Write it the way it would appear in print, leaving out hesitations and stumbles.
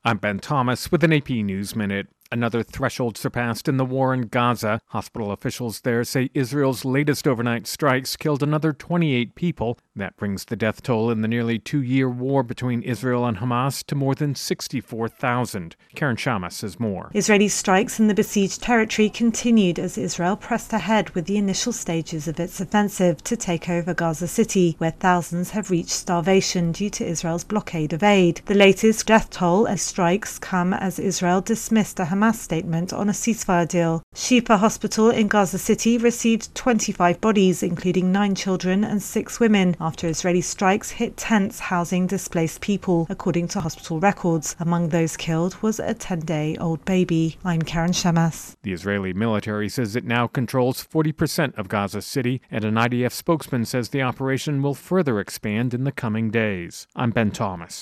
I'm Ben Thomas with an AP News Minute. Another threshold surpassed in the war in Gaza. Hospital officials there say Israel's latest overnight strikes killed another 28 people. That brings the death toll in the nearly 2-year war between Israel and Hamas to more than 64,000. Karen Shamas says more. Israeli strikes in the besieged territory continued as Israel pressed ahead with the initial stages of its offensive to take over Gaza City, where thousands have reached starvation due to Israel's blockade of aid. The latest death toll and strikes come as Israel dismissed a Hamas statement on a ceasefire deal. Shifa Hospital in Gaza City received 25 bodies, including 9 children and 6 women, after Israeli strikes hit tents housing displaced people, according to hospital records. Among those killed was a 10-day-old baby. I'm Karen Shamas. The Israeli military says it now controls 40% of Gaza City, and an IDF spokesman says the operation will further expand in the coming days. I'm Ben Thomas.